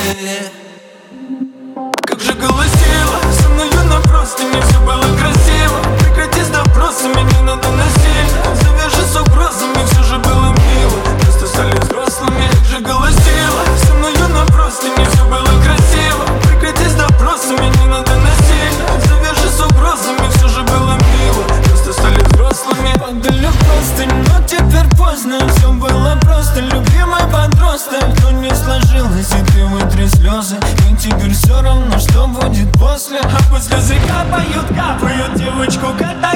Как же голосила со мною на простыне, все было красиво. Прекрати с допросами, не надо насильно. Завяжи с угрозами, все же было мило. Просто стали взрослыми. Как же голосила со мною на простыне, все было красиво. Прекрати с допросами, не надо насильно. Завяжи с угрозами, все же было мило. Просто стали взрослыми. Подали в простынь, но теперь поздно. Все было просто, любимый подросток. Но не сложилось, и ты вытри слезы. И теперь все равно, что будет после. А пусть слезы капают, капают, девочку, когда